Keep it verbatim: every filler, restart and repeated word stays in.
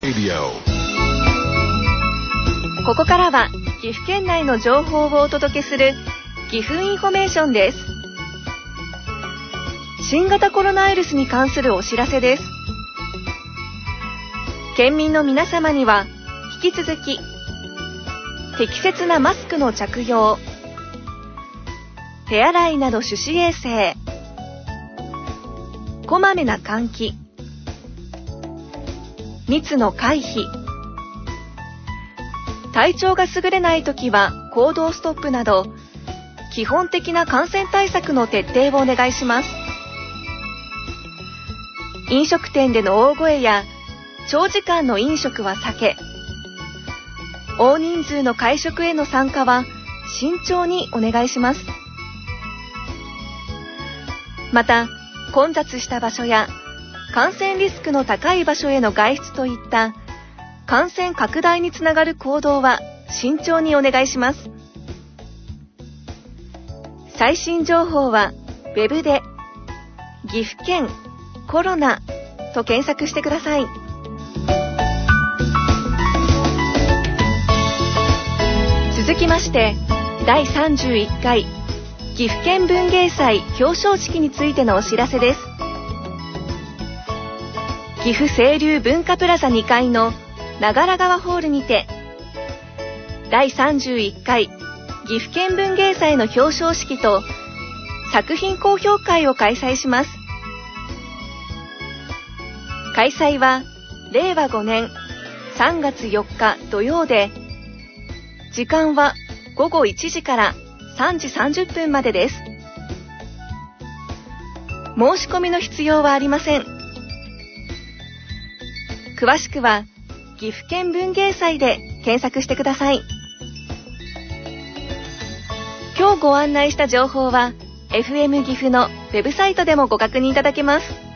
ここからは岐阜県内の情報をお届けする岐阜インフォメーションです。新型コロナウイルスに関するお知らせです。県民の皆様には引き続き適切なマスクの着用、手洗いなど手指衛生、こまめな換気、密の回避、体調が優れないときは行動ストップなど基本的な感染対策の徹底をお願いします。飲食店での大声や長時間の飲食は避け、大人数の会食への参加は慎重にお願いします。また、混雑した場所や感染リスクの高い場所への外出といった感染拡大につながる行動は慎重にお願いします。最新情報はウェブで岐阜県コロナと検索してください。続きましてだいさんじゅういっかい岐阜県文芸祭表彰式についてのお知らせです。岐阜清流文化プラザにかいの長良川ホールにてだいさんじゅういっかい岐阜県文芸祭の表彰式と作品公表会を開催します。開催はれいわごねんさんがつよっか土曜で、時間はごごいちじからさんじさんじゅっぷんまでです。申し込みの必要はありません。詳しくは岐阜県文芸祭で検索してください。今日ご案内した情報は エフエム 岐阜のウェブサイトでもご確認いただけます。